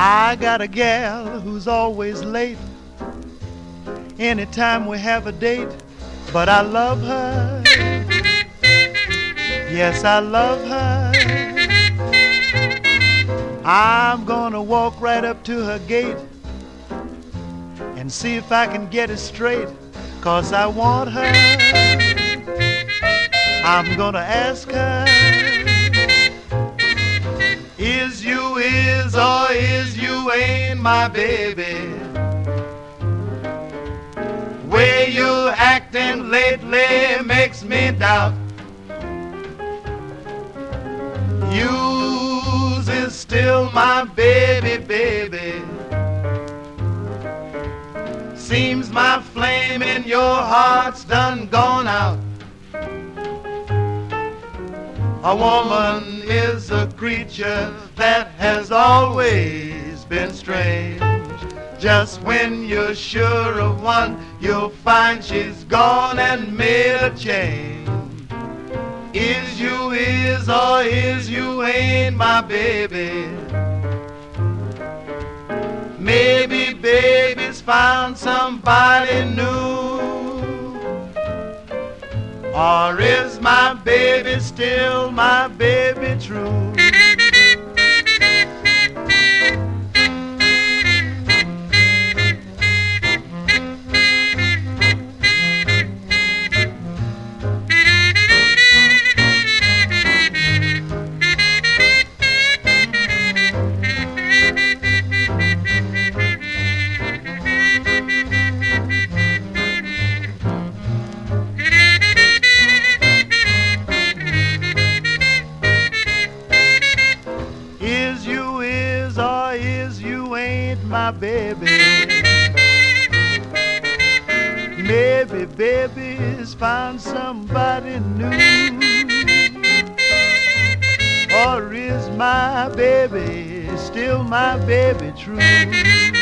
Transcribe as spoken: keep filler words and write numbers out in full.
I got a gal who's always late anytime we have a date, but I love her. Yes, I love her. I'm gonna walk right up to her gate and see if I can get it straight, 'cause I want her. I'm gonna ask her, is you is or is you ain't my baby? Way you acting lately makes me doubt. You's is still my baby, baby. Seems my flame in your heart's done gone out. A woman is a creature that has always been strange. Just when you're sure of one, you'll find she's gone and made a change. Is you is or is you ain't my baby? Maybe baby's found somebody new. Or is my baby still my baby true? Is you is or is you ain't my baby? Maybe baby's found somebody new. Or is my baby still my baby true?